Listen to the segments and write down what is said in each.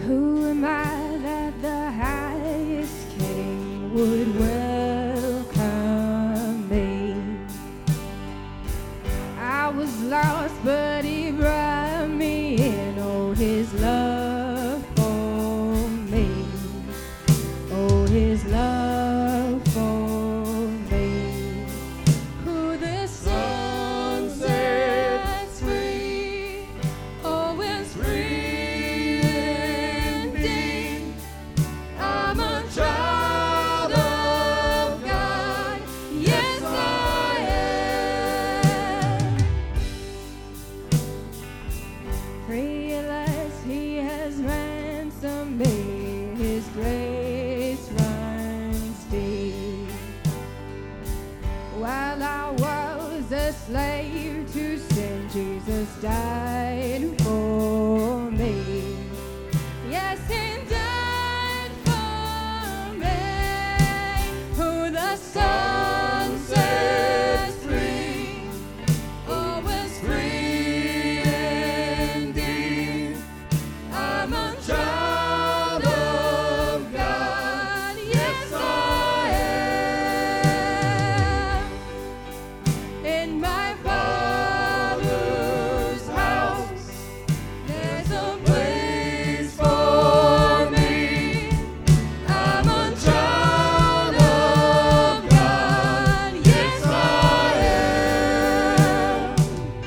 Who am I that the highest king would welcome me? I was lost, but he brought me in. Oh, his love for me. Oh, his love for me. Who the sun sets free, oh, is free indeed. I'm a child of God, yes I am. Realize he has ransomed me, his grace runs deep. While I was a slave to sin, Jesus died for me. Yes, he died for me. Who the Son sets free, oh, is free indeed. I'm a child of God, yes I am. In my Father's house, there's a place for me. I'm a child of God, yes I am.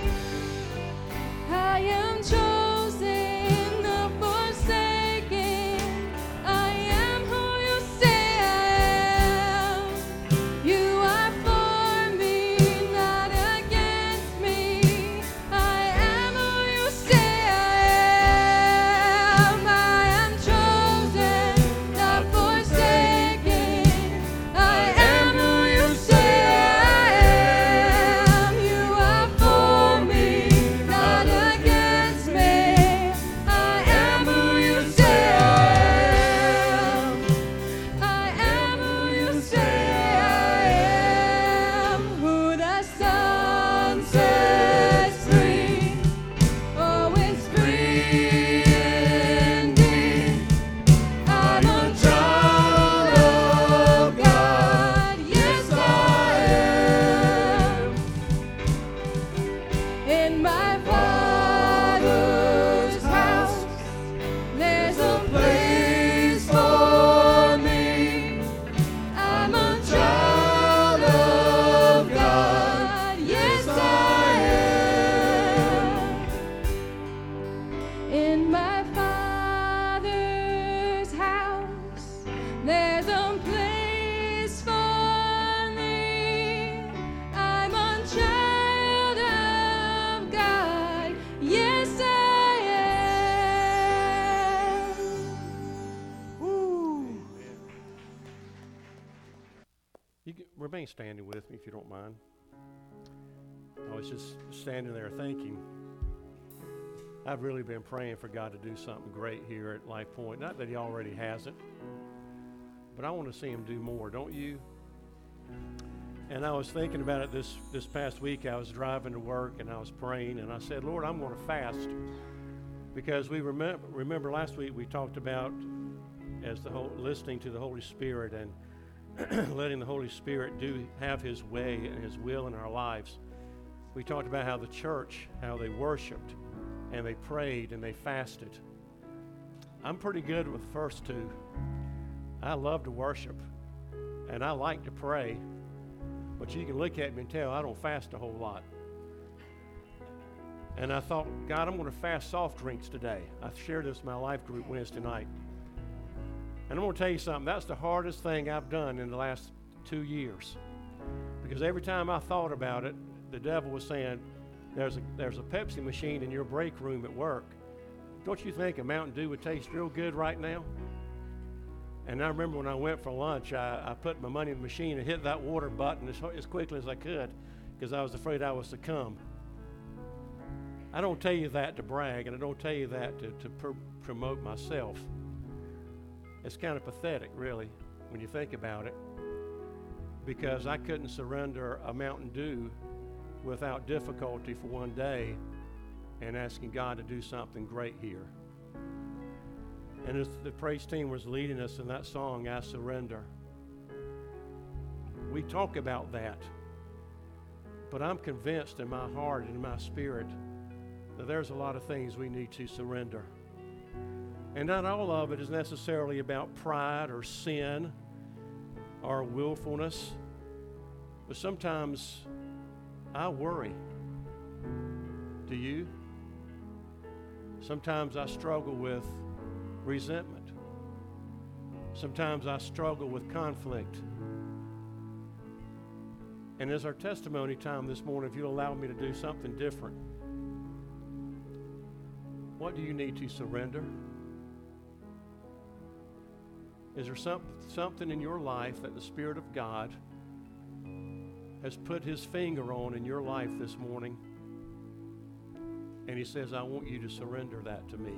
I am chosen, the forsaken. I am who you say I am. You are for me, not against me. I am who you say I am. I am chosen, not forsaken. I am who you say I am. You are for me, not against me. I am who you say I am. I am who you say I am. Who the Son sets free, oh, is free indeed. I'm a child of God, yes I am. In my Father's house, there's a place for me. I'm a child of God, yes I am. In my Father's house, there's a place for me. I'm a child of God, yes I am. You can remain standing with me if you don't mind. I was just standing there thinking, I've really been praying for God to do something great here at Life Point. Not that he already hasn't, but I want to see him do more, don't you? And I was thinking about it this past week. I was driving to work and I was praying and I said, Lord, I'm going to fast, because we remember last week we talked about listening to the Holy Spirit and letting the Holy Spirit have his way and his will in our lives. We talked about how the church, how they worshiped and they prayed and they fasted. I'm pretty good with the first two. I love to worship and I like to pray, but you can look at me and tell I don't fast a whole lot. And I thought, God, I'm going to fast soft drinks today. I shared this with my life group Wednesday night. And I'm going to tell you something, that's the hardest thing I've done in the last 2 years. Because every time I thought about it, the devil was saying, there's a Pepsi machine in your break room at work. Don't you think a Mountain Dew would taste real good right now? And I remember when I went for lunch, I put my money in the machine and hit that water button as quickly as I could, because I was afraid I would succumb. I don't tell you that to brag, and I don't tell you that to promote myself. It's kind of pathetic, really, when you think about it, because I couldn't surrender a Mountain Dew without difficulty for one day and asking God to do something great here. And as the praise team was leading us in that song, I Surrender, we talk about that. But I'm convinced in my heart and in my spirit that there's a lot of things we need to surrender. And not all of it is necessarily about pride or sin or willfulness. But sometimes I worry. Do you? Sometimes I struggle with resentment. Sometimes I struggle with conflict. And as our testimony time this morning, if you'll allow me to do something different, what do you need to surrender? Is there something in your life that the Spirit of God has put His finger on in your life this morning? And He says, I want you to surrender that to me.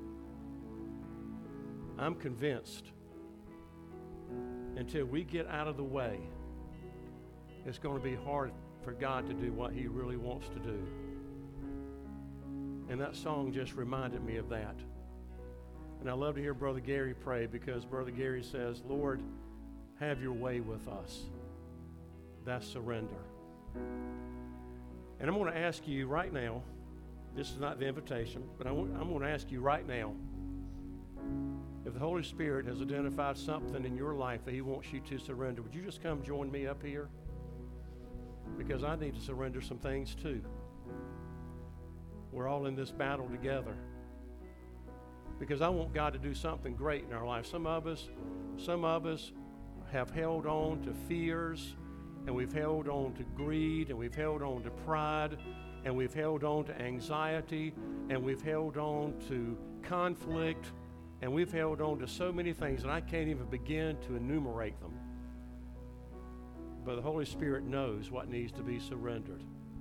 I'm convinced until we get out of the way, it's going to be hard for God to do what He really wants to do. And that song just reminded me of that. And I love to hear Brother Gary pray, because Brother Gary says, Lord, have your way with us. That's surrender. And I'm going to ask you right now, this is not the invitation, but I'm going to ask you right now, if the Holy Spirit has identified something in your life that He wants you to surrender, would you just come join me up here? Because I need to surrender some things too. We're all in this battle together. Because I want God to do something great in our life. Some of us have held on to fears, and we've held on to greed, and we've held on to pride, and we've held on to anxiety, and we've held on to conflict, and we've held on to so many things, and I can't even begin to enumerate them. But the Holy Spirit knows what needs to be surrendered.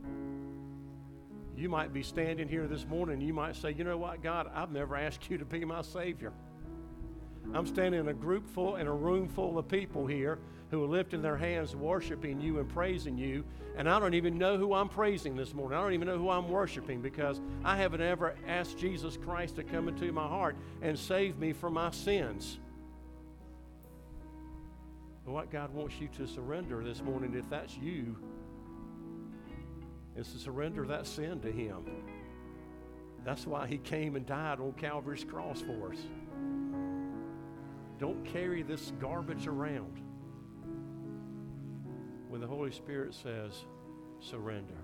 You might be standing here this morning and you might say, you know what, God, I've never asked you to be my Savior. I'm standing in a room full of people here who are lifting their hands, worshiping you and praising you, and I don't even know who I'm praising this morning. I don't even know who I'm worshiping, because I haven't ever asked Jesus Christ to come into my heart and save me from my sins. But what God wants you to surrender this morning, if that's you, is to surrender that sin to Him. That's why He came and died on Calvary's cross for us. Don't carry this garbage around. When the Holy Spirit says, surrender.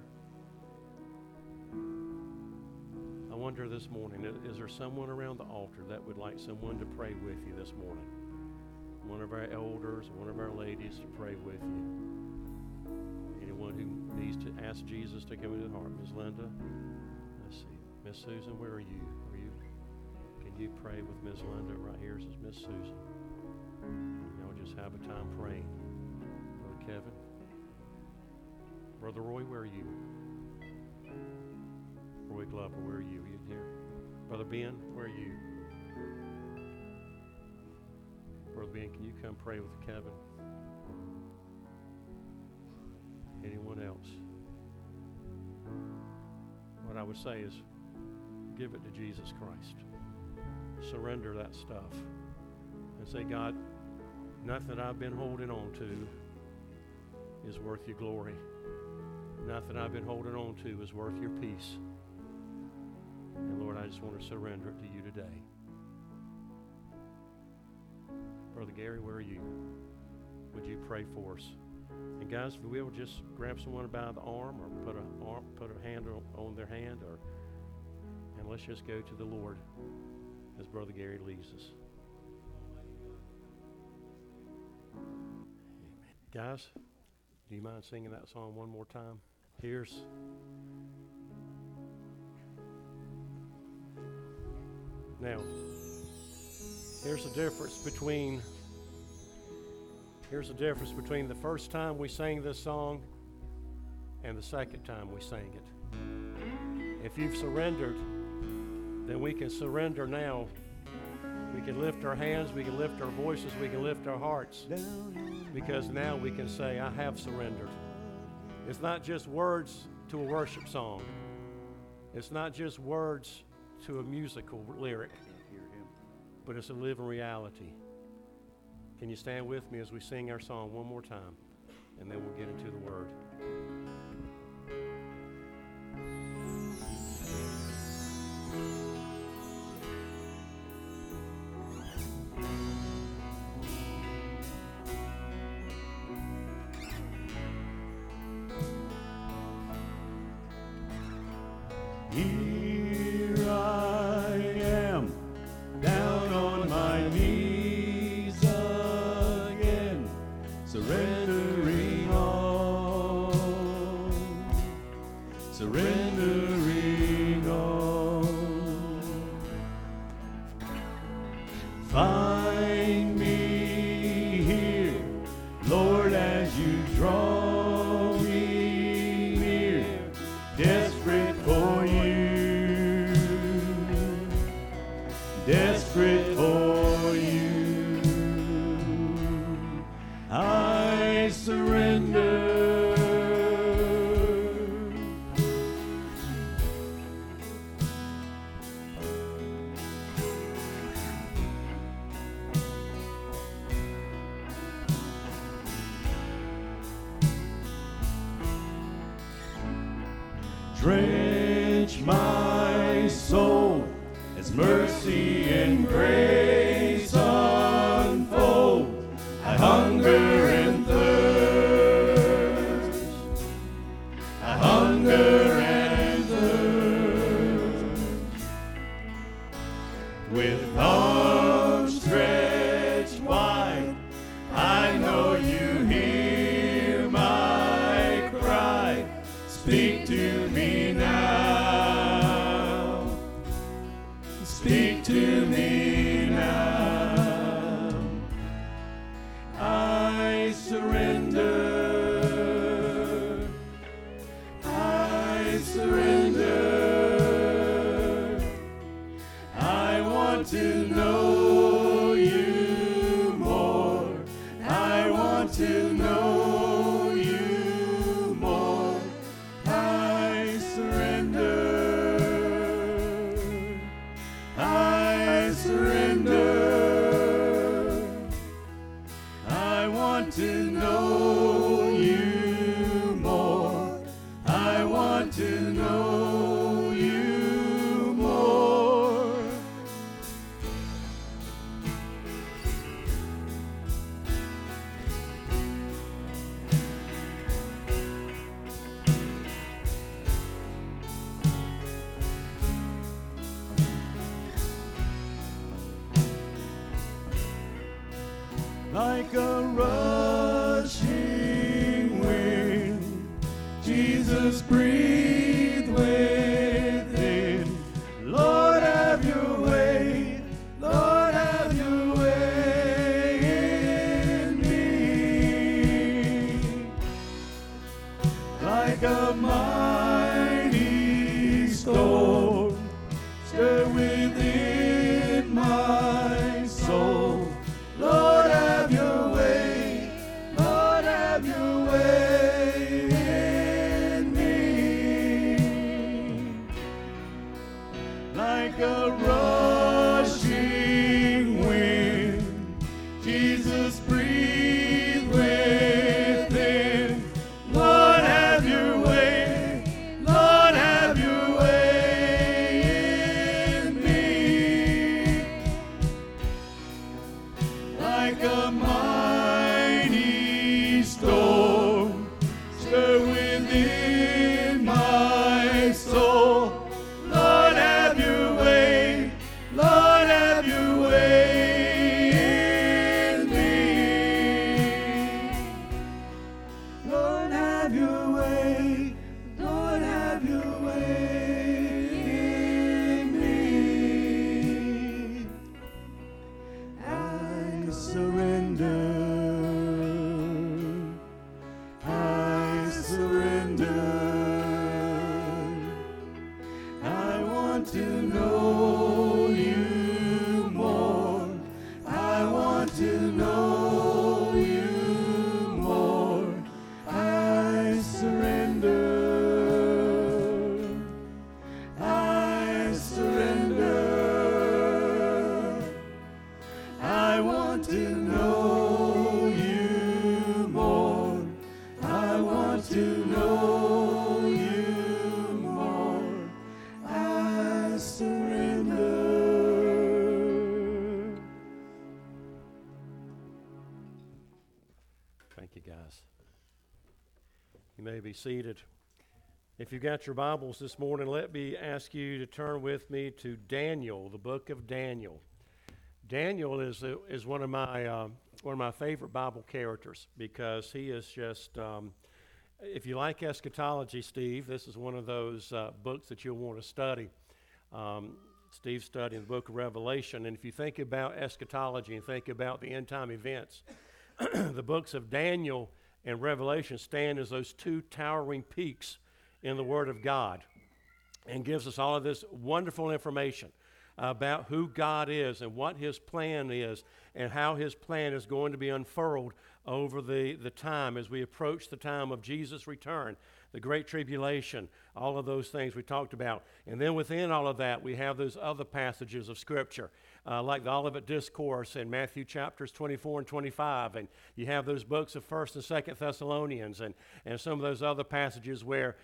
I wonder this morning, is there someone around the altar that would like someone to pray with you this morning? One of our elders, one of our ladies to pray with you. Anyone who needs to ask Jesus to come into the heart. Ms. Linda, let's see. Miss Susan, where are you? Can you pray with Ms. Linda? Right here is Miss Susan. Y'all just have a time praying. Brother Kevin. Brother Roy, where are you? Roy Glover, where are you? Are you here? Brother Ben, where are you? Brother Ben, can you come pray with Kevin? Anyone else? What I would say is, give it to Jesus Christ. Surrender that stuff. And say, God, nothing I've been holding on to is worth your glory. Nothing I've been holding on to is worth your peace. And Lord, I just want to surrender it to you today. Brother Gary, where are you? Would you pray for us? And guys, if we will, just grab someone by the arm, or put a hand on their hand, and let's just go to the Lord as Brother Gary leads us. Guys, do you mind singing that song one more time? Here's the difference between the first time we sang this song and the second time we sang it. If you've surrendered, then we can surrender now. We can lift our hands, we can lift our voices, we can lift our hearts, because now we can say, I have surrendered. It's not just words to a worship song. It's not just words to a musical lyric. but it's a living reality. Can you stand with me as we sing our song one more time, and then we'll get into the Word. Here I am, down on my knees again, surrendering all, surrendering all. Find me here, Lord, as you draw me near, desperate for you, desperate for you. I surrender. Drench my soul as mercy and grace unfold. I hunger and thirst. I hunger and thirst. With arms stretched wide, I know you hear my cry. Speak to me now. Speak to me now. I surrender. I surrender. I want to know you more. I want to know you more. I surrender. I surrender. I want to know you more. I want to know you more. Like a rushing wind, Jesus, breathe within. Lord, have your way. Lord, have your way in me. Like a mighty storm, stir within my soul. Lord, have your way. Lord, have your way in me. Like a rushing wind, Jesus, breathe within. Lord, have your way. Lord, have your way in me. Like a mighty storm, stir within my soul. Lord, have your way. Lord, have your way in me. Lord, have your way. Lord, have your way in me. I surrender. I surrender. I want to know you more. I want to know you more. I surrender. I surrender. be seated. If you've got your Bibles this morning, let me ask you to turn with me to Daniel, the book of Daniel. Daniel is one of my favorite Bible characters because he is just, if you like eschatology, Steve, this is one of those books that you'll want to study. Steve's studying the book of Revelation, and if you think about eschatology and think about the end-time events, the books of Daniel and Revelation stand as those two towering peaks in the Word of God and gives us all of this wonderful information about who God is and what His plan is and how His plan is going to be unfurled over the time as we approach the time of Jesus' return, the Great Tribulation, all of those things we talked about. And then within all of that, we have those other passages of Scripture, like the Olivet Discourse in Matthew chapters 24 and 25. And you have those books of 1st and 2nd Thessalonians and some of those other passages where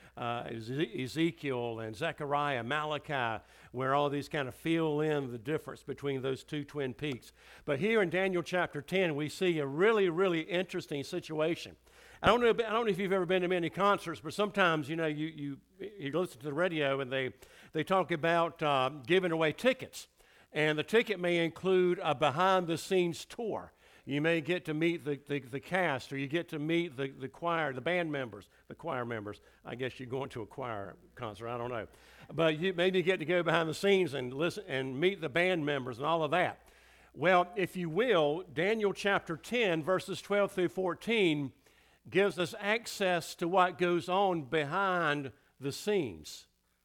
Ezekiel and Zechariah, Malachi, where all these kind of fill in the difference between those two twin peaks. But here in Daniel chapter 10, we see a really, really interesting situation. I don't know if you've ever been to many concerts, but sometimes, you listen to the radio and they talk about giving away tickets. And the ticket may include a behind-the-scenes tour. You may get to meet the cast, or you get to meet the choir, the band members, the choir members. I guess you're going to a choir concert, I don't know. But you maybe get to go behind the scenes and listen and meet the band members and all of that. Well, if you will, Daniel chapter 10, verses 12 through 14, gives us access to what goes on behind the scenes.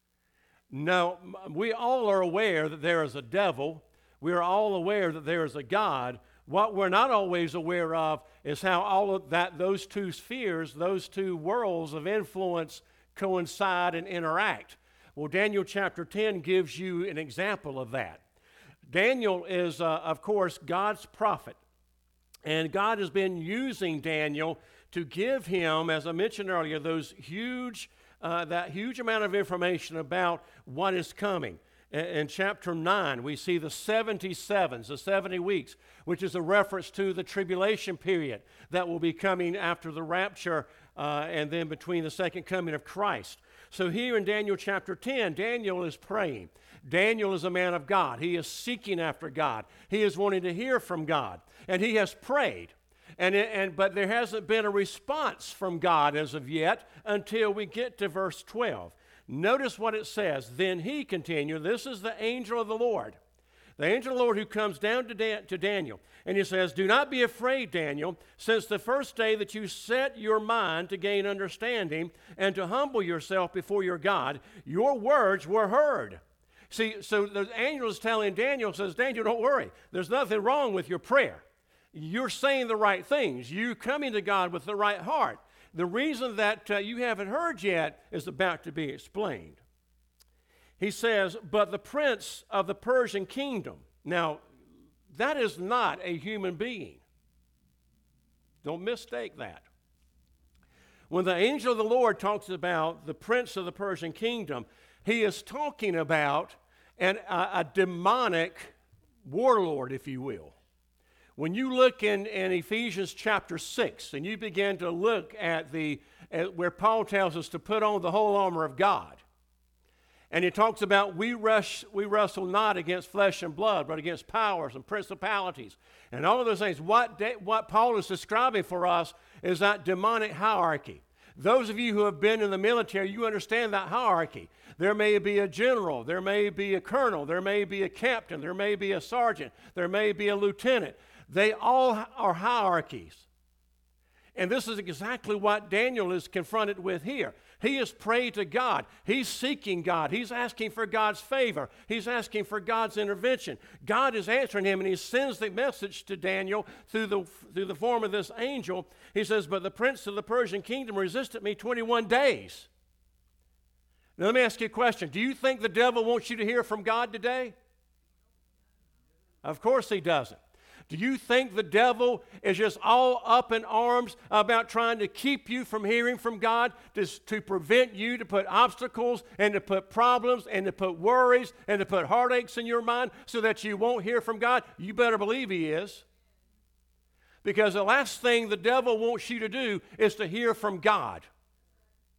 Now, we all are aware that there is a devil. We are all aware that there is a God. What we're not always aware of is how all of that, those two spheres, those two worlds of influence coincide and interact. Well, Daniel chapter 10 gives you an example of that. Daniel is, of course, God's prophet. And God has been using Daniel to give him, as I mentioned earlier, that huge amount of information about what is coming. In chapter 9, we see the 77s, the 70 weeks, which is a reference to the tribulation period that will be coming after the rapture and then between the second coming of Christ. So here in Daniel chapter 10, Daniel is praying. Daniel is a man of God. He is seeking after God. He is wanting to hear from God. And he has prayed. But there hasn't been a response from God as of yet until we get to verse 12. Notice what it says. Then he continued, this is the angel of the Lord. The angel of the Lord who comes down to Daniel. And he says, do not be afraid, Daniel, since the first day that you set your mind to gain understanding and to humble yourself before your God, your words were heard. See, so the angel is telling Daniel, says, Daniel, don't worry. There's nothing wrong with your prayer. You're saying the right things. You're coming to God with the right heart. The reason that you haven't heard yet is about to be explained. He says, but the prince of the Persian kingdom. Now, that is not a human being. Don't mistake that. When the angel of the Lord talks about the prince of the Persian kingdom, he is talking about a demonic warlord, if you will. When you look in Ephesians chapter 6 and you begin to look at where Paul tells us to put on the whole armor of God, and he talks about we wrestle not against flesh and blood, but against powers and principalities. And all of those things, what Paul is describing for us is that demonic hierarchy. Those of you who have been in the military, you understand that hierarchy. There may be a general, there may be a colonel, there may be a captain, there may be a sergeant, there may be a lieutenant. They all are hierarchies. And this is exactly what Daniel is confronted with here. He has prayed to God. He's seeking God. He's asking for God's favor. He's asking for God's intervention. God is answering him, and he sends the message to Daniel through the form of this angel. He says, but the prince of the Persian kingdom resisted me 21 days. Now let me ask you a question. Do you think the devil wants you to hear from God today? Of course he doesn't. Do you think the devil is just all up in arms about trying to keep you from hearing from God, to prevent you, to put obstacles and to put problems and to put worries and to put heartaches in your mind so that you won't hear from God? You better believe he is. Because the last thing the devil wants you to do is to hear from God.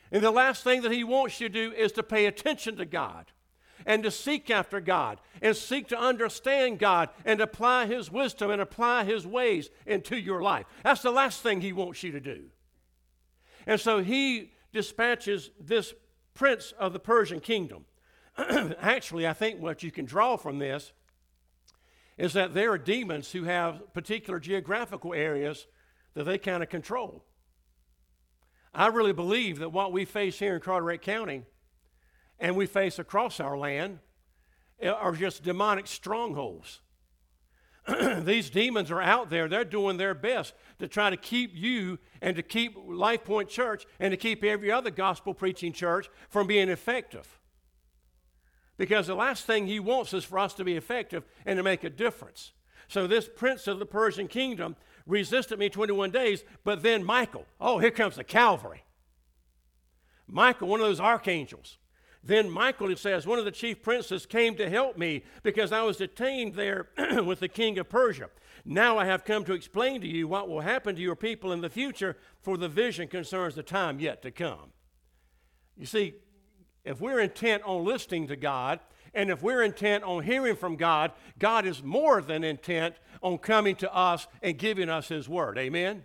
And the last thing that he wants you to do is to pay attention to God and to seek after God and seek to understand God and apply his wisdom and apply his ways into your life. That's the last thing he wants you to do. And so he dispatches this prince of the Persian kingdom. Actually, I think what you can draw from this is that there are demons who have particular geographical areas that they kind of control. I really believe that what we face here in Carteret County and we face across our land are just demonic strongholds. These demons are out there. They're doing their best to try to keep you and to keep Life Point Church and to keep every other gospel preaching church from being effective. Because the last thing he wants is for us to be effective and to make a difference. So this prince of the Persian kingdom resisted me 21 days, but then Michael, oh, here comes the cavalry. Michael, one of those archangels. Then Michael, it says, one of the chief princes came to help me because I was detained there with the king of Persia. Now I have come to explain to you what will happen to your people in the future, for the vision concerns the time yet to come. You see, if we're intent on listening to God, and if we're intent on hearing from God, God is more than intent on coming to us and giving us his word. Amen?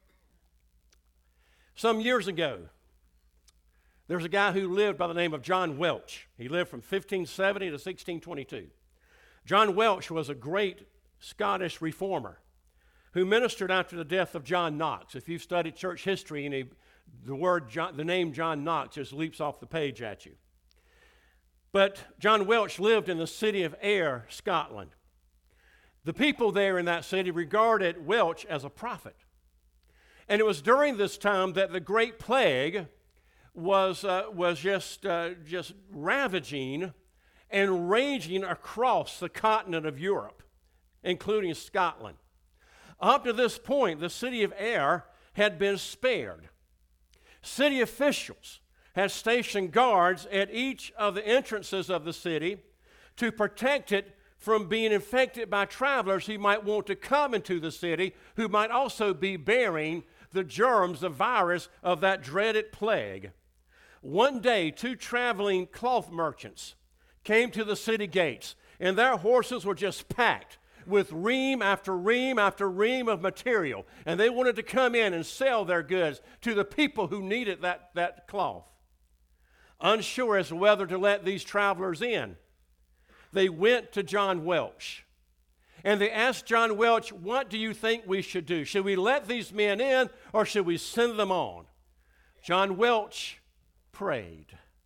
Some years ago, there's a guy who lived by the name of John Welch. He lived from 1570 to 1622. John Welch was a great Scottish reformer who ministered after the death of John Knox. If you've studied church history, and the name John Knox just leaps off the page at you. But John Welch lived in the city of Ayr, Scotland. The people there in that city regarded Welch as a prophet. And it was during this time that the Great Plague was just ravaging and raging across the continent of Europe, including Scotland. Up to this point, the city of Ayr had been spared. City officials had stationed guards at each of the entrances of the city to protect it from being infected by travelers who might want to come into the city, who might also be bearing the germs, the virus of that dreaded plague. One day, 2 traveling cloth merchants came to the city gates, and their horses were just packed with ream after ream after ream of material, and they wanted to come in and sell their goods to the people who needed that cloth. Unsure as to whether to let these travelers in, they went to John Welch, and they asked John Welch, what do you think we should do? Should we let these men in, or should we send them on? John Welch prayed.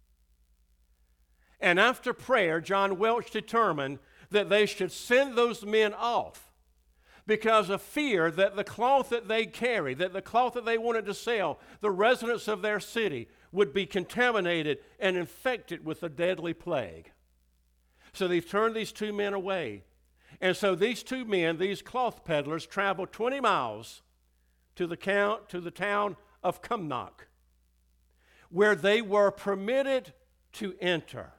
And after prayer, John Welch determined that they should send those men off because of fear that the cloth that they carried, that the cloth that they wanted to sell, the residents of their city, would be contaminated and infected with the deadly plague. So they turned these 2 men away. And so these 2 men, these cloth peddlers, traveled 20 miles to the town of Cumnock, where they were permitted to enter.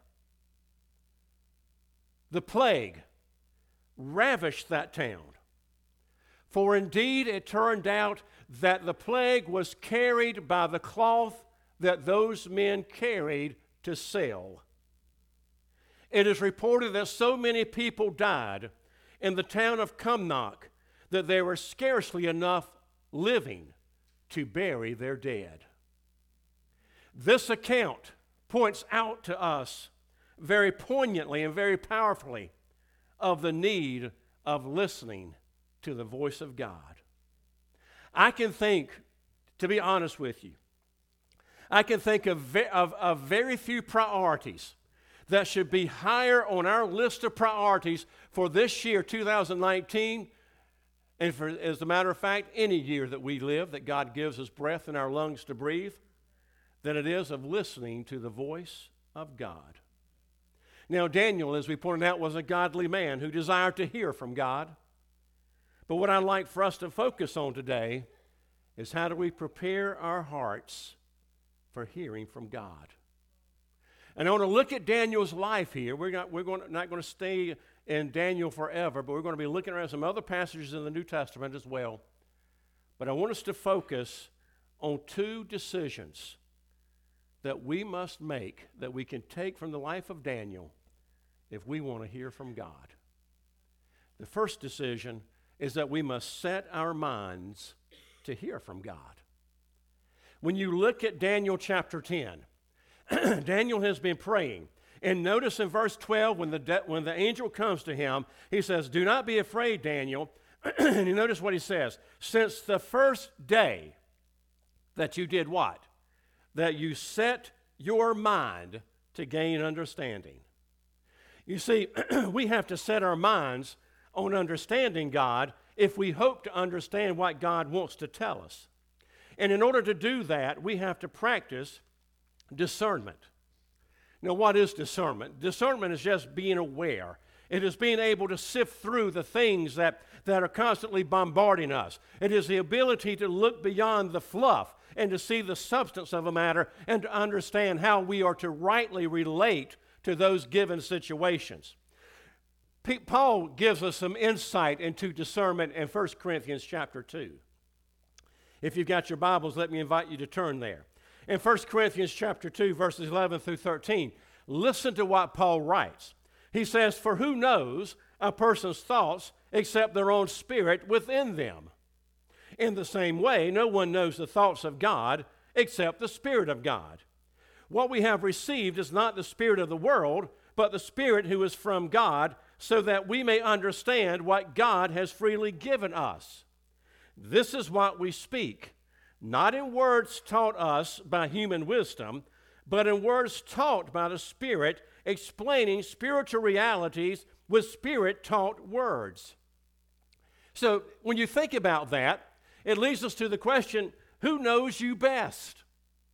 The plague ravished that town. For indeed it turned out that the plague was carried by the cloth that those men carried to sell. It is reported that so many people died in the town of Cumnock that there were scarcely enough living to bury their dead. This account points out to us very poignantly and very powerfully of the need of listening to the voice of God. I can think, to be honest with you, I can think of very few priorities that should be higher on our list of priorities for this year, 2019, and for, as a matter of fact, any year that we live, that God gives us breath in our lungs to breathe, than it is of listening to the voice of God. Now, Daniel, as we pointed out, was a godly man who desired to hear from God. But what I'd like for us to focus on today is how do we prepare our hearts for hearing from God. And I want to look at Daniel's life here. We're not going to stay in Daniel forever, but we're going to be looking at some other passages in the New Testament as well. But I want us to focus on 2 decisions that we must make, that we can take from the life of Daniel if we want to hear from God. The first decision is that we must set our minds to hear from God. When you look at Daniel chapter 10, Daniel has been praying. And notice in verse 12, when the angel comes to him, he says, "Do not be afraid, Daniel." And you notice what he says. "Since the first day that you did what? That you set your mind to gain understanding." You see, we have to set our minds on understanding God if we hope to understand what God wants to tell us. And in order to do that, we have to practice discernment. Now, what is discernment? Discernment is just being aware. It is being able to sift through the things that are constantly bombarding us. It is the ability to look beyond the fluff and to see the substance of a matter and to understand how we are to rightly relate to those given situations. Paul gives us some insight into discernment in 1 Corinthians chapter 2. If you've got your Bibles, let me invite you to turn there. In 1 Corinthians chapter 2, verses 11 through 13, listen to what Paul writes. He says, "For who knows a person's thoughts except their own spirit within them? In the same way, no one knows the thoughts of God except the Spirit of God. What we have received is not the spirit of the world, but the Spirit who is from God, so that we may understand what God has freely given us. This is what we speak, not in words taught us by human wisdom, but in words taught by the Spirit, explaining spiritual realities with Spirit-taught words." So when you think about that, it leads us to the question, who knows you best?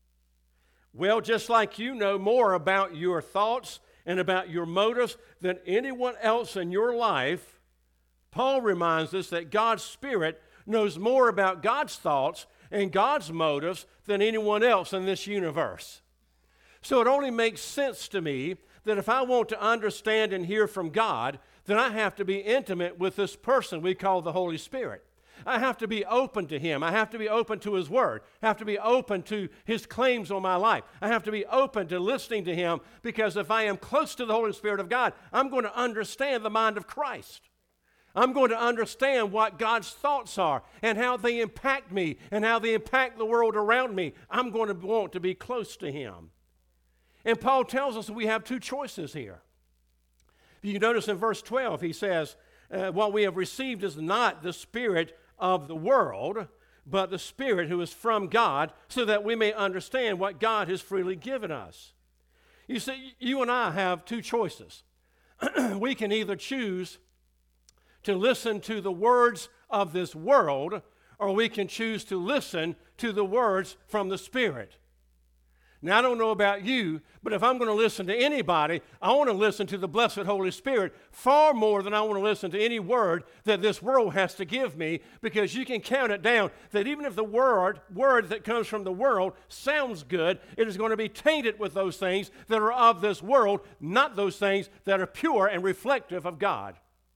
Well, just like you know more about your thoughts and about your motives than anyone else in your life, Paul reminds us that God's Spirit knows more about God's thoughts and God's motives than anyone else in this universe. So it only makes sense to me that if I want to understand and hear from God, then I have to be intimate with this person we call the Holy Spirit. I have to be open to Him. I have to be open to His Word. I have to be open to His claims on my life. I have to be open to listening to Him, because if I am close to the Holy Spirit of God, I'm going to understand the mind of Christ. I'm going to understand what God's thoughts are and how they impact me and how they impact the world around me. I'm going to want to be close to Him. And Paul tells us that we have two choices here. You notice in verse 12, he says, what we have received is not the spirit of the world, but the Spirit who is from God, so that we may understand what God has freely given us. You see, you and I have two choices. We can either choose to listen to the words of this world, or we can choose to listen to the words from the Spirit. Now, I don't know about you, but if I'm going to listen to anybody, I want to listen to the blessed Holy Spirit far more than I want to listen to any word that this world has to give me, because you can count it down that even if the word that comes from the world sounds good, it is going to be tainted with those things that are of this world, not those things that are pure and reflective of God.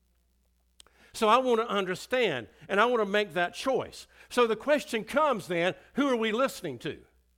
So I want to understand, and I want to make that choice. So the question comes then, who are we listening to?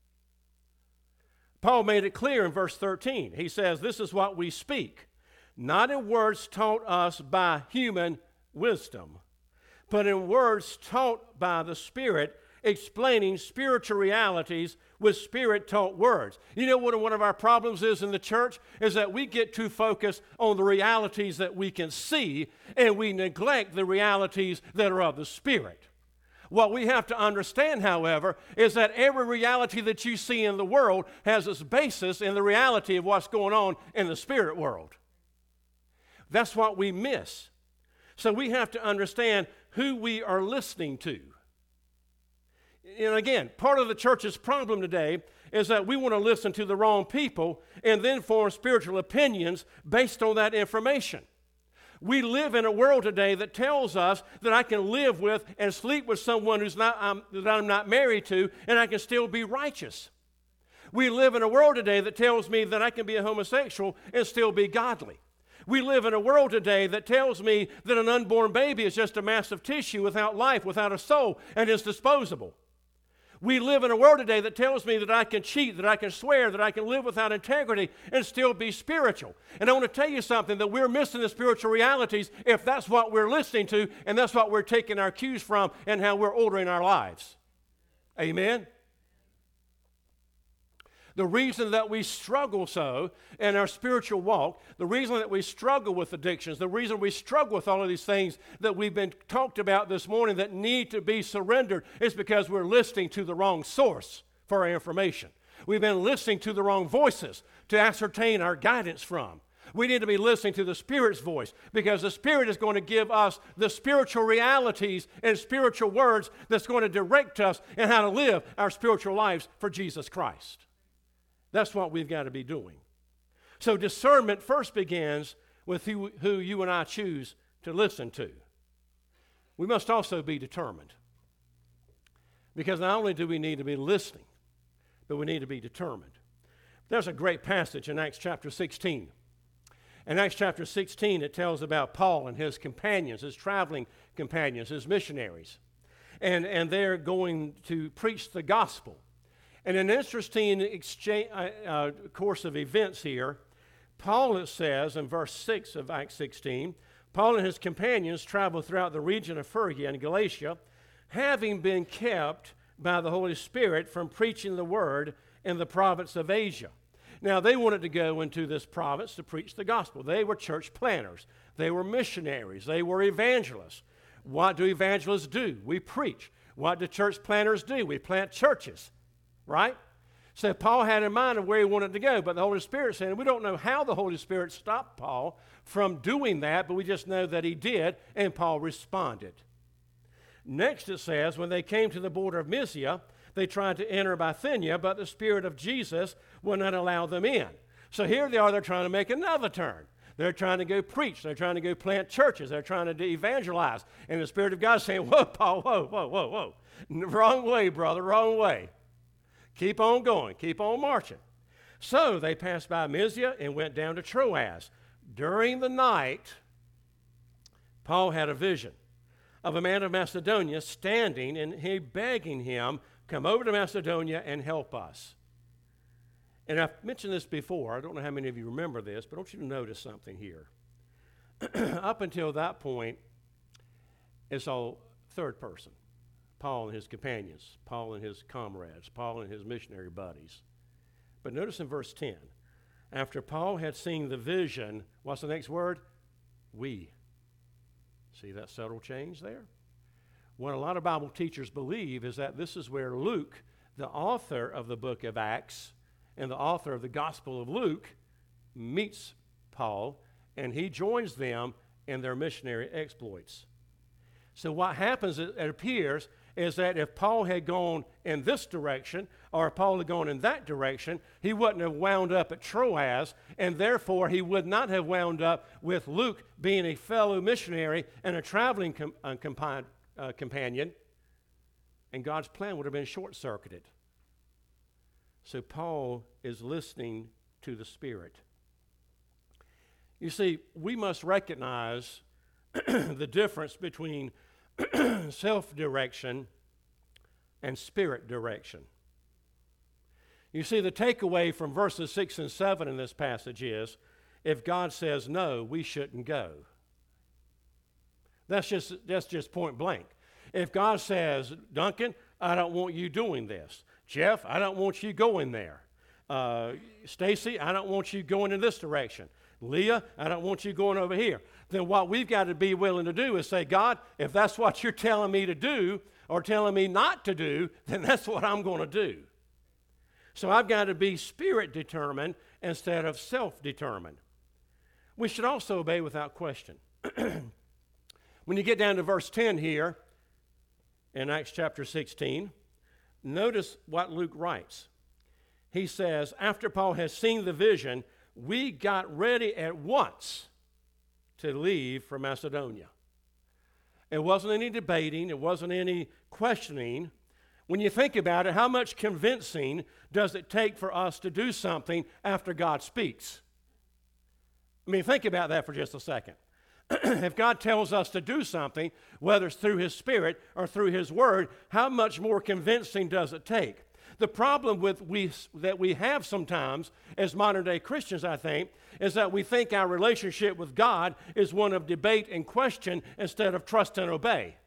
Paul made it clear in verse 13. He says, this is what we speak, not in words taught us by human wisdom, but in words taught by the Spirit, explaining spiritual realities with Spirit-taught words. You know what one of our problems is in the church? Is that we get too focused on the realities that we can see, and we neglect the realities that are of the Spirit. What we have to understand, however, is that every reality that you see in the world has its basis in the reality of what's going on in the spirit world. That's what we miss. So we have to understand who we are listening to. And again, part of the church's problem today is that we want to listen to the wrong people and then form spiritual opinions based on that information. We live in a world today that tells us that I can live with and sleep with someone that I'm not married to, and I can still be righteous. We live in a world today that tells me that I can be a homosexual and still be godly. We live in a world today that tells me that an unborn baby is just a mass of tissue without life, without a soul, and is disposable. We live in a world today that tells me that I can cheat, that I can swear, that I can live without integrity and still be spiritual. And I want to tell you something, that we're missing the spiritual realities if that's what we're listening to and that's what we're taking our cues from and how we're ordering our lives. Amen? The reason that we struggle so in our spiritual walk, the reason that we struggle with addictions, the reason we struggle with all of these things that we've been talked about this morning that need to be surrendered is because we're listening to the wrong source for our information. We've been listening to the wrong voices to ascertain our guidance from. We need to be listening to the Spirit's voice because the Spirit is going to give us the spiritual realities and spiritual words that's going to direct us in how to live our spiritual lives for Jesus Christ. That's what we've got to be doing. So discernment first begins with who you and I choose to listen to. We must also be determined. Because not only do we need to be listening, but we need to be determined. There's a great passage in Acts chapter 16. In Acts chapter 16, it tells about Paul and his companions, his traveling companions, his missionaries. And they're going to preach the gospel. And an interesting course of events here, Paul, it says in verse 6 of Acts 16, Paul and his companions traveled throughout the region of Phrygia and Galatia, having been kept by the Holy Spirit from preaching the word in the province of Asia. Now, they wanted to go into this province to preach the gospel. They were church planners. They were missionaries. They were evangelists. What do evangelists do? We preach. What do church planners do? We plant churches. Right? So Paul had in mind of where he wanted to go, but the Holy Spirit said, we don't know how the Holy Spirit stopped Paul from doing that, but we just know that he did, and Paul responded. Next it says, when they came to the border of Mysia, they tried to enter Bithynia, but the Spirit of Jesus would not allow them in. So here they are, they're trying to make another turn. They're trying to go preach. They're trying to go plant churches. They're trying to evangelize. And the Spirit of God is saying, whoa, Paul, whoa. Wrong way, brother, wrong way. Keep on going. Keep on marching. So they passed by Mysia and went down to Troas. During the night, Paul had a vision of a man of Macedonia standing and he begging him, come over to Macedonia and help us. And I've mentioned this before. I don't know how many of you remember this, but I want you to notice something here. Up until that point, it's all third person. Paul and his companions, Paul and his comrades, Paul and his missionary buddies. But notice in verse 10, after Paul had seen the vision, what's the next word? We. See that subtle change there? What a lot of Bible teachers believe is that this is where Luke, the author of the book of Acts and the author of the Gospel of Luke, meets Paul, and he joins them in their missionary exploits. So what happens, it appears, is that if Paul had gone in this direction or if Paul had gone in that direction, he wouldn't have wound up at Troas, and therefore he would not have wound up with Luke being a fellow missionary and a traveling companion, and God's plan would have been short-circuited. So Paul is listening to the Spirit. You see, we must recognize the difference between self-direction and spirit direction. You see, the takeaway from verses 6 and 7 in this passage is, if God says no, we shouldn't go. That's just point blank. If God says, Duncan, I don't want you doing this. Jeff, I don't want you going there. Stacy, I don't want you going in this direction. Leah, I don't want you going over here. Then what we've got to be willing to do is say, God, if that's what you're telling me to do or telling me not to do, then that's what I'm going to do. So I've got to be spirit-determined instead of self-determined. We should also obey without question. When you get down to verse 10 here in Acts chapter 16, notice what Luke writes. He says, after Paul has seen the vision, we got ready at once to leave for Macedonia. It wasn't any debating. It wasn't any questioning. When you think about it, how much convincing does it take for us to do something after God speaks? I mean, think about that for just a second. If God tells us to do something, whether it's through His Spirit or through His Word, how much more convincing does it take? The problem that we have sometimes as modern-day Christians, I think, is that we think our relationship with God is one of debate and question instead of trust and obey.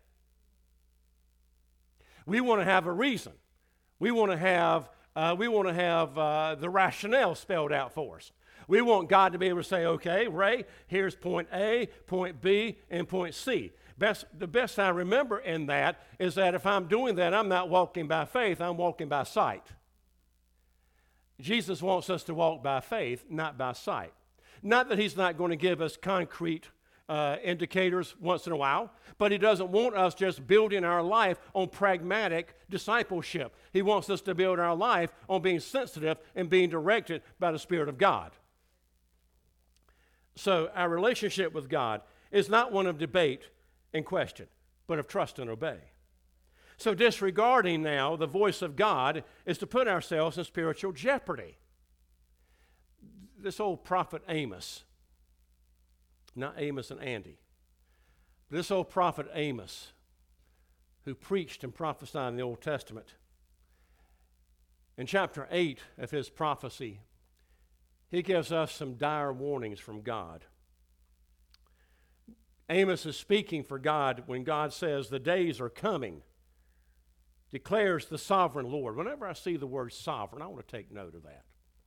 We want to have a reason. We want to have the rationale spelled out for us. We want God to be able to say, okay, Ray, here's point A, point B, and point C. The best I remember in that is that if I'm doing that, I'm not walking by faith, I'm walking by sight. Jesus wants us to walk by faith, not by sight. Not that He's not going to give us concrete indicators once in a while, but He doesn't want us just building our life on pragmatic discipleship. He wants us to build our life on being sensitive and being directed by the Spirit of God. So our relationship with God is not one of debate and question, but of trust and obey. So disregarding now the voice of God is to put ourselves in spiritual jeopardy. This old prophet Amos, not Amos and Andy, but this old prophet Amos, who preached and prophesied in the Old Testament, in chapter 8 of his prophecy, he gives us some dire warnings from God. Amos is speaking for God when God says, the days are coming, declares the sovereign Lord. Whenever I see the word sovereign, I want to take note of that.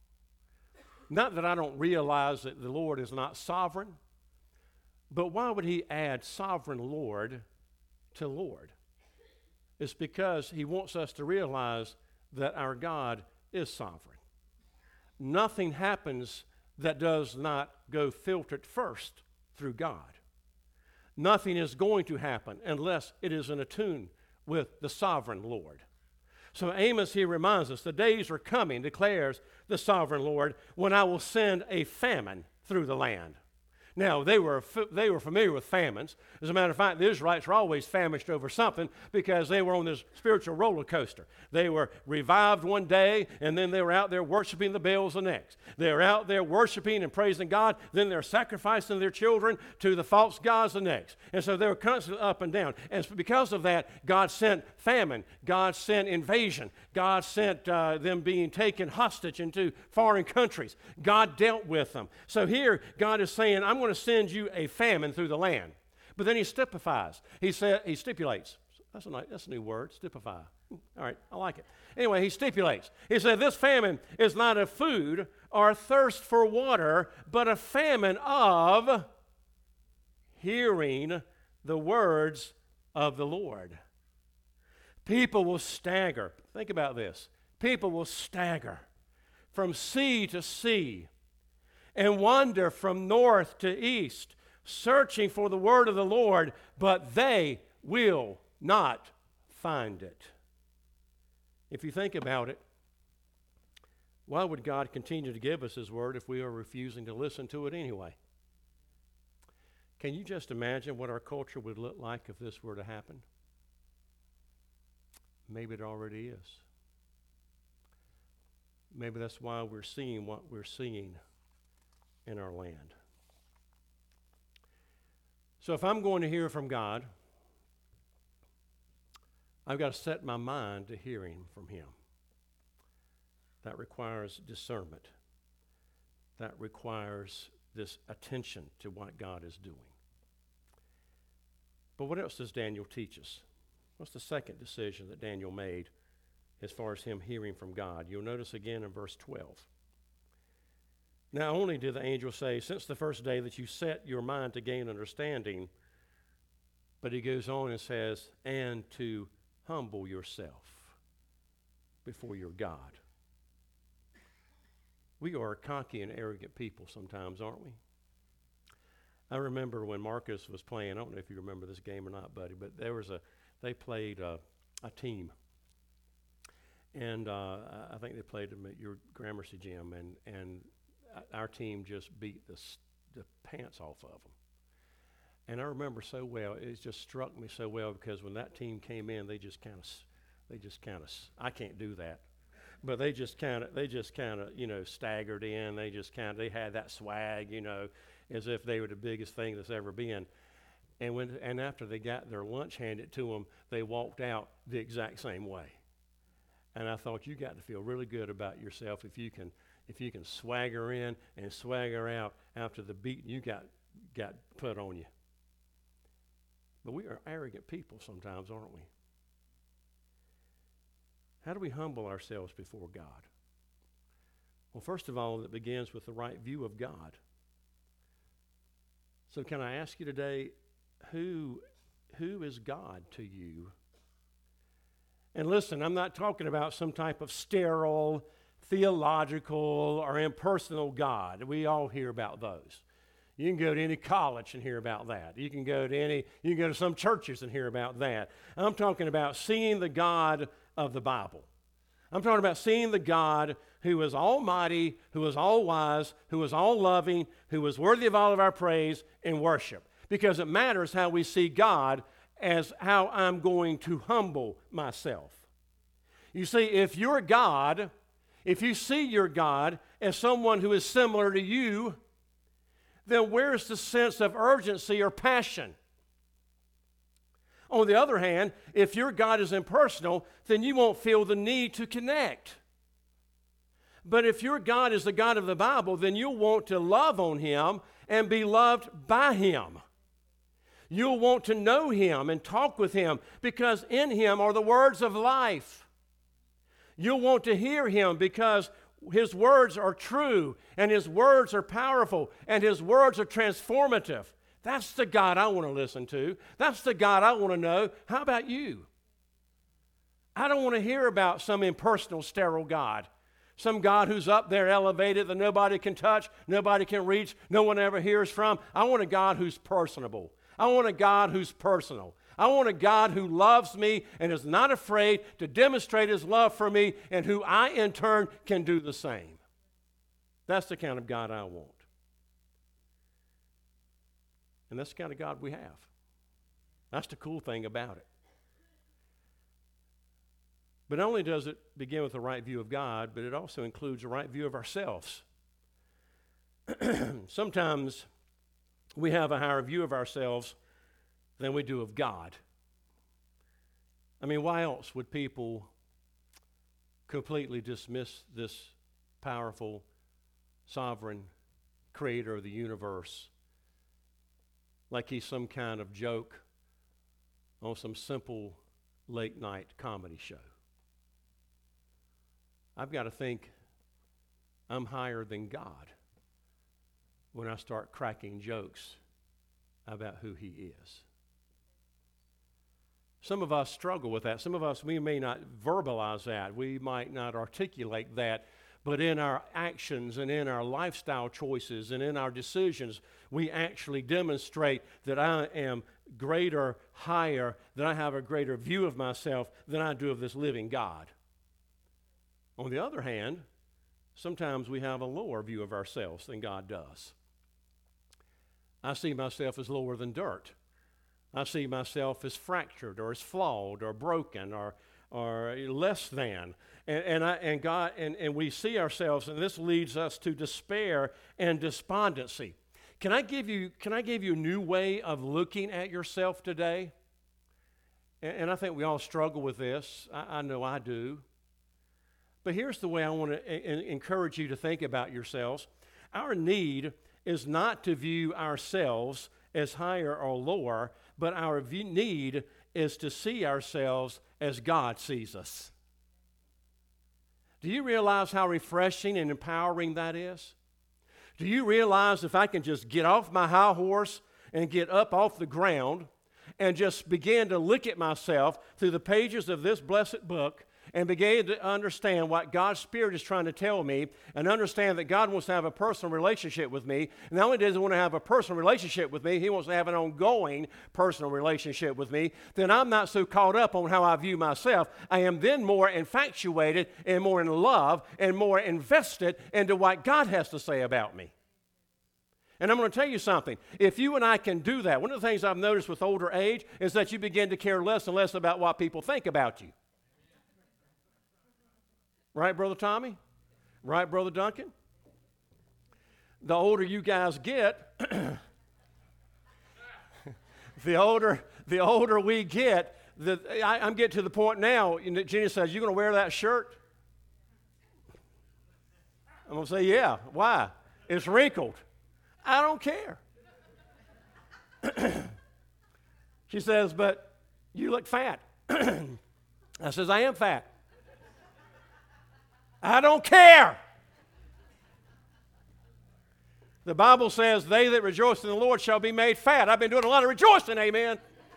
Not that I don't realize that the Lord is not sovereign, but why would He add sovereign Lord to Lord? It's because He wants us to realize that our God is sovereign. Nothing happens that does not go filtered first through God. Nothing is going to happen unless it is in attune with the sovereign Lord. So Amos here reminds us, the days are coming, declares the sovereign Lord, when I will send a famine through the land. Now, they were familiar with famines. As a matter of fact, the Israelites were always famished over something because they were on this spiritual roller coaster. They were revived one day, and then they were out there worshiping the Baals the next. They were out there worshiping and praising God, then they're sacrificing their children to the false gods the next. And so they were constantly up and down. And because of that, God sent famine. God sent invasion. God sent them being taken hostage into foreign countries. God dealt with them. So here, God is saying, I'm going to send you a famine through the land. But then He stipulates. He stipulates. That's a new word, stipify. All right, I like it. Anyway, He stipulates. He said, this famine is not a food or a thirst for water, but a famine of hearing the words of the Lord. People will stagger. Think about this. People will stagger from sea to sea and wander from north to east, searching for the word of the Lord, but they will not find it. If you think about it, why would God continue to give us His word if we are refusing to listen to it anyway? Can you just imagine what our culture would look like if this were to happen? Maybe it already is. Maybe that's why we're seeing what we're seeing in our land. So if I'm going to hear from God, I've got to set my mind to hearing from Him. That requires discernment. That requires this attention to what God is doing. But what else does Daniel teach us? What's the second decision that Daniel made as far as him hearing from God? You'll notice again in verse 12. Not only did the angel say, since the first day that you set your mind to gain understanding, but he goes on and says, and to humble yourself before your God. We are cocky and arrogant people sometimes, aren't we? I remember when Marcus was playing, I don't know if you remember this game or not, buddy, but they played a team. And I think they played them at your Gramercy gym, and our team just beat the pants off of them. And I remember so well, it just struck me so well because when that team came in, they just kind of, I can't do that. but they just kind of, staggered in. They had that swag, as if they were the biggest thing that's ever been. And after they got their lunch handed to them, they walked out the exact same way. And I thought, you got to feel really good about yourself if you can swagger in and swagger out after the beating you got put on you. But we are arrogant people sometimes, aren't we? How do we humble ourselves before God? Well, first of all, it begins with the right view of God. So can I ask you today, who is God to you? And listen, I'm not talking about some type of sterile, theological, or impersonal God. We all hear about those. You can go to any college and hear about that. You can go to some churches and hear about that. I'm talking about seeing the God of the Bible. I'm talking about seeing the God who is almighty, who is all wise, who is all loving, who is worthy of all of our praise and worship. Because it matters how we see God as how I'm going to humble myself. You see, if you see your God as someone who is similar to you, then where's the sense of urgency or passion? On the other hand, if your God is impersonal, then you won't feel the need to connect. But if your God is the God of the Bible, then you'll want to love on Him and be loved by Him. You'll want to know Him and talk with Him because in Him are the words of life. You'll want to hear Him because His words are true and His words are powerful and His words are transformative. That's the God I want to listen to. That's the God I want to know. How about you? I don't want to hear about some impersonal, sterile God. Some God who's up there elevated that nobody can touch, nobody can reach, no one ever hears from. I want a God who's personable. I want a God who's personal. I want a God who loves me and is not afraid to demonstrate His love for me and who I, in turn, can do the same. That's the kind of God I want. And that's the kind of God we have. That's the cool thing about it. But not only does it begin with the right view of God, but it also includes a right view of ourselves. Sometimes we have a higher view of ourselves than we do of God. I mean, why else would people completely dismiss this powerful, sovereign creator of the universe like he's some kind of joke on some simple late-night comedy show? I've got to think I'm higher than God when I start cracking jokes about who He is. Some of us struggle with that. Some of us, we may not verbalize that. We might not articulate that. But in our actions and in our lifestyle choices and in our decisions, we actually demonstrate that I am greater, higher, that I have a greater view of myself than I do of this living God. On the other hand, sometimes we have a lower view of ourselves than God does. I see myself as lower than dirt. I see myself as fractured or as flawed or broken or less than. And we see ourselves, and this leads us to despair and despondency. Can I give you a new way of looking at yourself today? And I think we all struggle with this. I know I do. But here's the way I want to encourage you to think about yourselves. Our need is not to view ourselves as higher or lower, but our need is to see ourselves as God sees us. Do you realize how refreshing and empowering that is? Do you realize if I can just get off my high horse and get up off the ground and just begin to look at myself through the pages of this blessed book and begin to understand what God's Spirit is trying to tell me and understand that God wants to have a personal relationship with me. And not only does He want to have a personal relationship with me, He wants to have an ongoing personal relationship with me, then I'm not so caught up on how I view myself. I am then more infatuated and more in love and more invested into what God has to say about me. And I'm going to tell you something. If you and I can do that, one of the things I've noticed with older age is that you begin to care less and less about what people think about you. Right, Brother Tommy? Right, Brother Duncan? The older you guys get, the older we get, I'm getting to the point now, Jenny says, you going to wear that shirt? I'm going to say, yeah. Why? It's wrinkled. I don't care. She says, but you look fat. I says, I am fat. I don't care. The Bible says, they that rejoice in the Lord shall be made fat. I've been doing a lot of rejoicing, amen.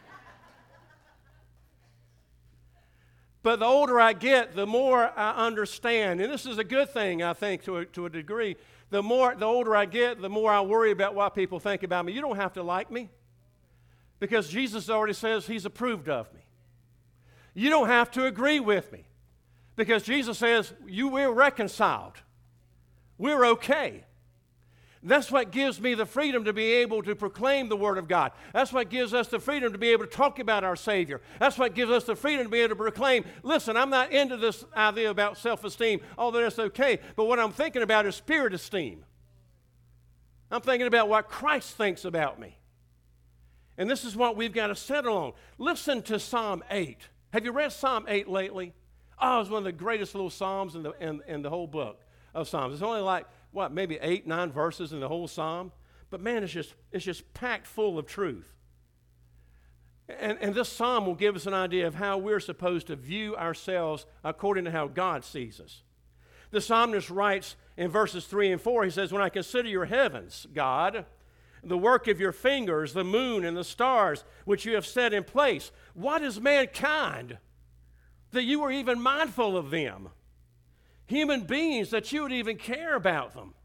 But the older I get, the more I understand. And this is a good thing, I think, to a degree. The older I get, the more I worry about what people think about me. You don't have to like me, because Jesus already says he's approved of me. You don't have to agree with me, because Jesus says we're reconciled. We're okay. That's what gives me the freedom to be able to proclaim the Word of God. That's what gives us the freedom to be able to talk about our Savior. That's what gives us the freedom to be able to proclaim, listen, I'm not into this idea about self-esteem, although that's okay, but what I'm thinking about is spirit esteem. I'm thinking about what Christ thinks about me. And this is what we've got to settle on. Listen to Psalm 8. Have you read Psalm 8 lately? Oh, it's one of the greatest little psalms in the whole book of Psalms. It's only like, maybe 8, 9 verses in the whole psalm. But man, it's just packed full of truth. And this psalm will give us an idea of how we're supposed to view ourselves according to how God sees us. The psalmist writes in verses 3 and 4, he says, when I consider your heavens, God, the work of your fingers, the moon and the stars, which you have set in place, what is mankind that you are even mindful of them? Human beings, that you would even care about them.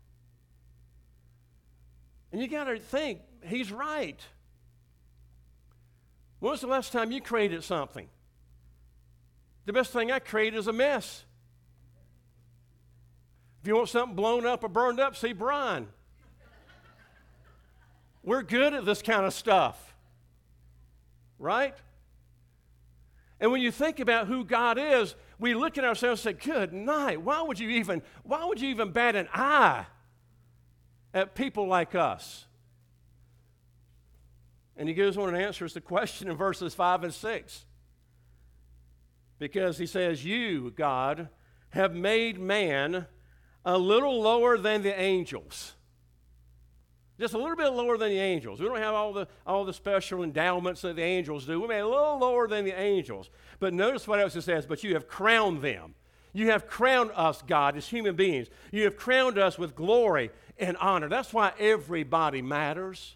And you got to think, he's right. When was the last time you created something? The best thing I create is a mess. If you want something blown up or burned up, see Brian. We're good at this kind of stuff, right? And when you think about who God is, we look at ourselves and say, good night, why would you even bat an eye at people like us? And he goes on and answers the question in verses 5 and 6. Because he says, you, God, have made man a little lower than the angels. Just a little bit lower than the angels. We don't have all the special endowments that the angels do. We made a little lower than the angels. But notice what else it says, but you have crowned them. You have crowned us, God, as human beings. You have crowned us with glory and honor. That's why everybody matters.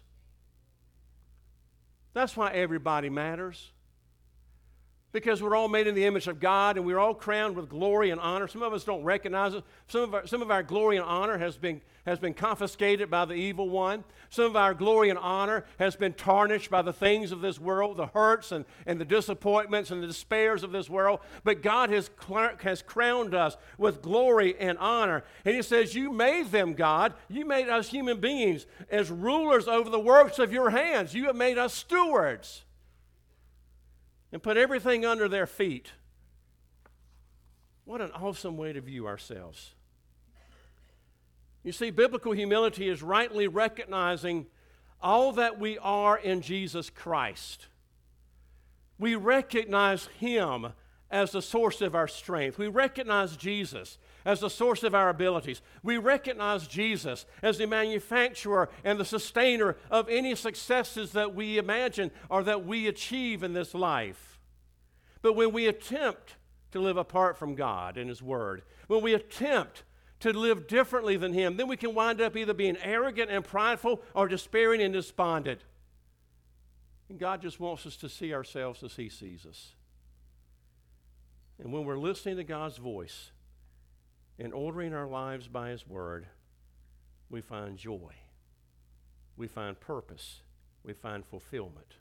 That's why everybody matters. Because we're all made in the image of God, and we're all crowned with glory and honor. Some of us don't recognize it. Some of our glory and honor has been confiscated by the evil one. Some of our glory and honor has been tarnished by the things of this world, the hurts and the disappointments and the despairs of this world. But God has crowned us with glory and honor. And he says, you made them, God. You made us human beings as rulers over the works of your hands. You have made us stewards. And put everything under their feet. What an awesome way to view ourselves. You see, biblical humility is rightly recognizing all that we are in Jesus Christ. We recognize him as the source of our strength. We recognize Jesus as the source of our abilities. We recognize Jesus as the manufacturer and the sustainer of any successes that we imagine or that we achieve in this life. But when we attempt to live apart from God and his word, when we attempt to live differently than him, then we can wind up either being arrogant and prideful or despairing and despondent. And God just wants us to see ourselves as he sees us. And when we're listening to God's voice and ordering our lives by his word, we find joy. We find purpose. We find fulfillment.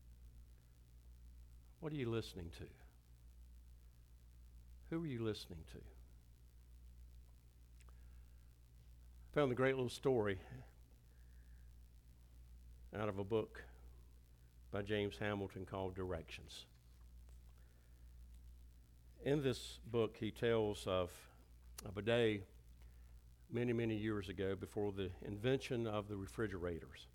What are you listening to? Who are you listening to? I found a great little story out of a book by James Hamilton called Directions. In this book, he tells of of a day many, many years ago before the invention of the refrigerators.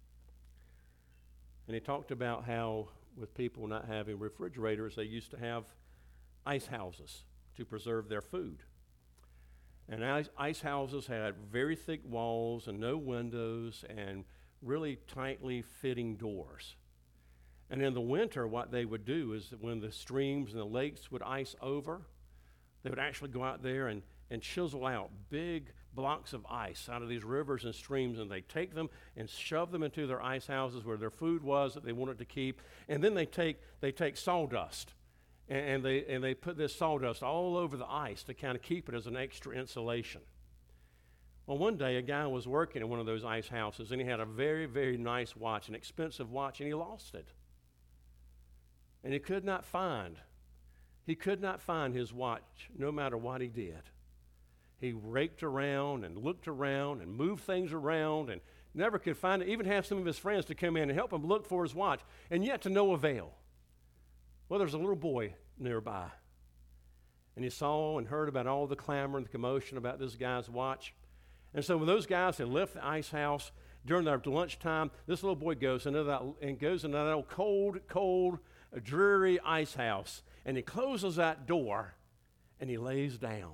And he talked about how, with people not having refrigerators, they used to have ice houses to preserve their food. And ice houses had very thick walls and no windows and really tightly fitting doors. And in the winter, what they would do is that when the streams and the lakes would ice over, they would actually go out there and chisel out big blocks of ice out of these rivers and streams, and they take them and shove them into their ice houses where their food was that they wanted to keep. And then they take sawdust, and they put this sawdust all over the ice to kind of keep it as an extra insulation. Well, one day a guy was working in one of those ice houses, and he had a very, very nice watch, an expensive watch, and he lost it. And he could not find his watch no matter what he did. He raked around and looked around and moved things around and never could find it, even have some of his friends to come in and help him look for his watch, and yet to no avail. Well, there's a little boy nearby, and he saw and heard about all the clamor and the commotion about this guy's watch. And so when those guys had left the ice house during their lunchtime, this little boy goes into that old cold, dreary ice house, and he closes that door, and he lays down.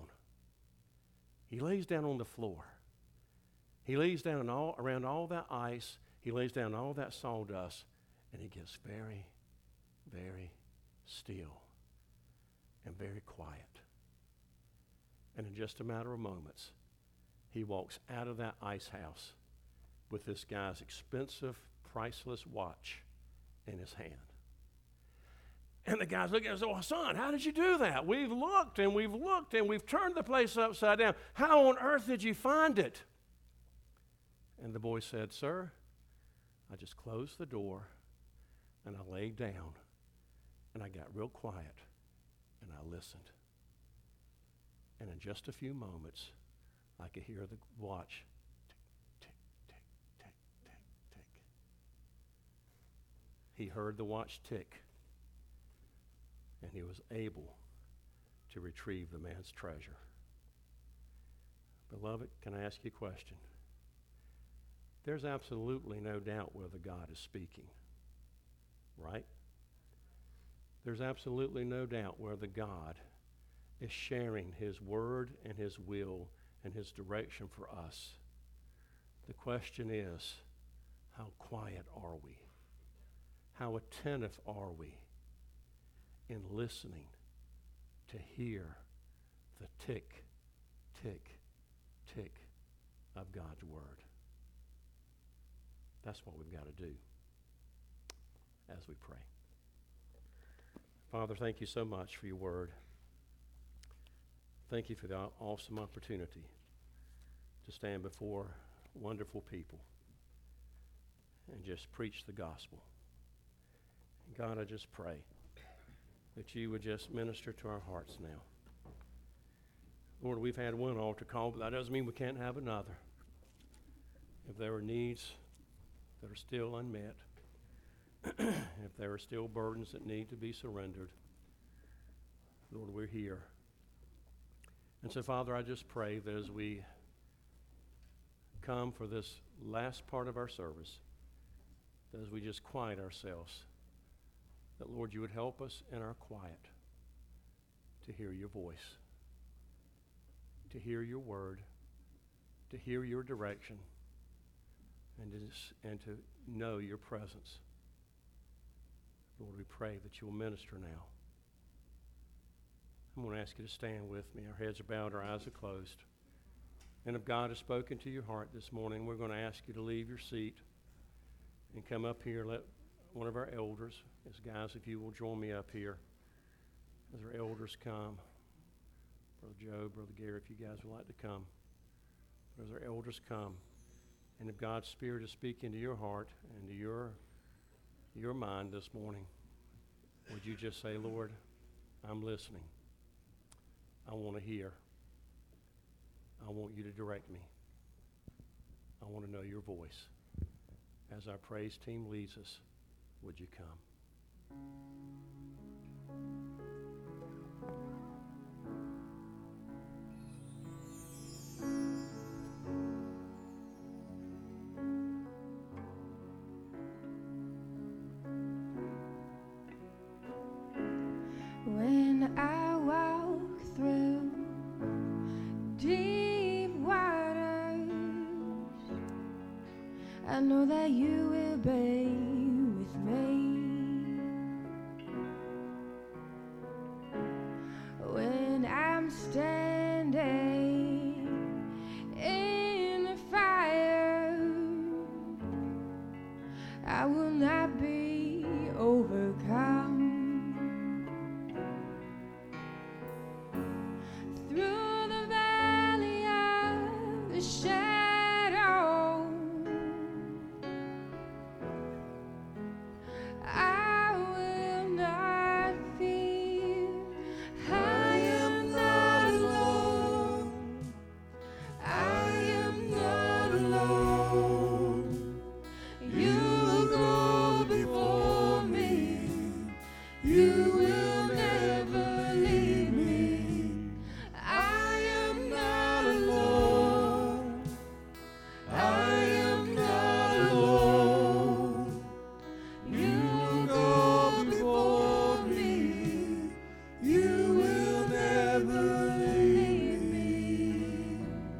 He lays down on the floor. He lays down around all that ice. He lays down all that sawdust, and he gets very, very still and very quiet. And in just a matter of moments, he walks out of that ice house with this guy's expensive, priceless watch in his hand. And the guy's looking at him and says, "Oh, son, how did you do that? We've looked and we've turned the place upside down. How on earth did you find it?" And the boy said, "Sir, I just closed the door and I laid down and I got real quiet and I listened. And in just a few moments, I could hear the watch tick, tick, tick, tick, tick, tick." He heard the watch tick, and he was able to retrieve the man's treasure. Beloved, can I ask you a question? There's absolutely no doubt whether God is speaking, right? There's absolutely no doubt whether God is sharing his word and his will and his direction for us. The question is, how quiet are we? How attentive are we in listening to hear the tick, tick, tick of God's word? That's what we've got to do as we pray. Father, thank you so much for your word. Thank you for the awesome opportunity to stand before wonderful people and just preach the gospel. God, I just pray that you would just minister to our hearts now. Lord, we've had one altar call, but that doesn't mean we can't have another. If there are needs that are still unmet, if there are still burdens that need to be surrendered, Lord, we're here. And so, Father, I just pray that as we come for this last part of our service, that as we just quiet ourselves, that, Lord, you would help us in our quiet to hear your voice, to hear your word, to hear your direction, and to know your presence. Lord, we pray that you will minister now. I'm going to ask you to stand with me. Our heads are bowed, our eyes are closed. And if God has spoken to your heart this morning, we're going to ask you to leave your seat and come up here. Let one of our elders, as guys, if you will join me up here, as our elders come. Brother Joe, Brother Gary, if you guys would like to come. As our elders come, and if God's Spirit is speaking to your heart and to your mind this morning, would you just say, "Lord, I'm listening. I want to hear. I want you to direct me. I want to know your voice." As our praise team leads us, would you come? I walk through deep waters, I know that you will be with me. When I'm standing in the fire, I will not be overcome. Through the valley of the shadow, I will not fear. I am not alone. I am not alone. You will go before me. You will never leave me. I am not alone. I am not alone. You will go before me. You will never leave me.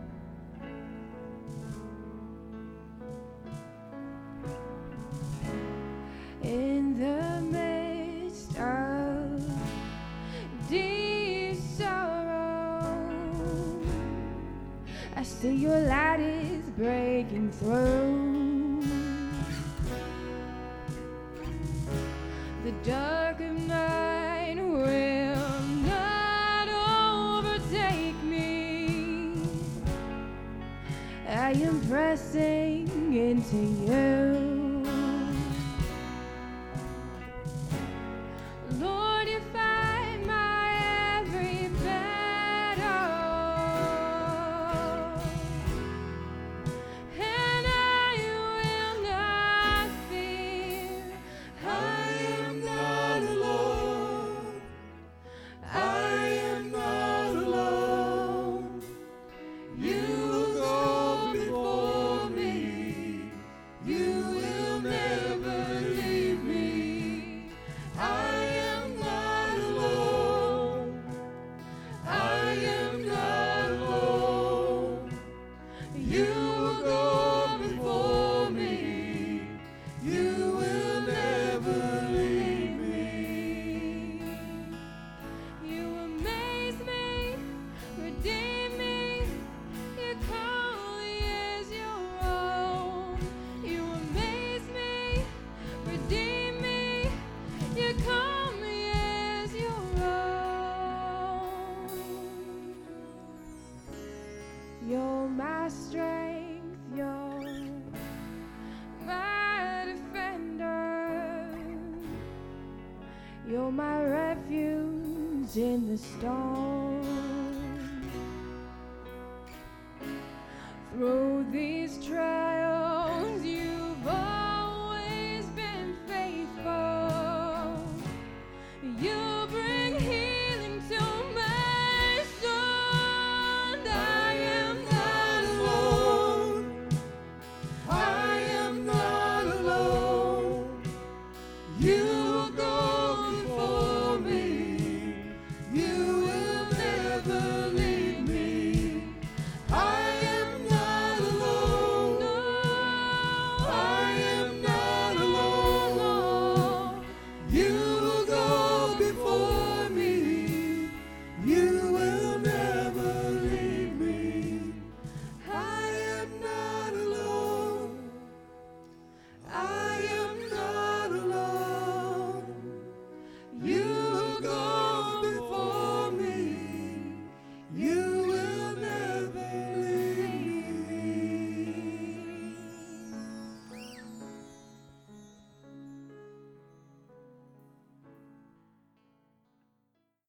In the midst of deep sorrow, I see your light is breaking through. The dark of night will not overtake me. I am pressing into you. Lord, you fight my every battle, and I will not fear. I am not alone. I am not alone. You will go before me. You will never leave me. I am not alone. I am not alone. You will go before me. You will never leave me. You amaze me, redeem me. You call me as your own. You amaze me, redeem me. You call me as your own. You're my strength, you're my defender. You're my refuge in the storm.